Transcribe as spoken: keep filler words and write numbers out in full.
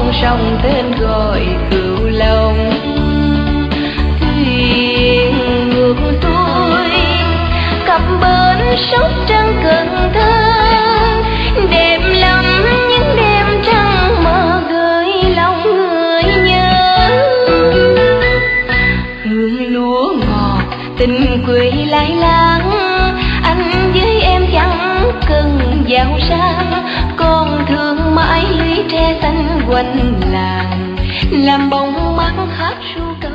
con sông tên gọi Cửu Long. Thuyền ngược xuôi cặp bến Sóc Trăng Cần Thơ, đẹp lắm những đêm trăng mơ gợi lòng người nhớ. Hương lúa ngọt tình quê lai láng, anh với em chẳng cần giàu sang, con thương mãi lũy tre xanh quanh làng, làm bóng mát hát ru ca.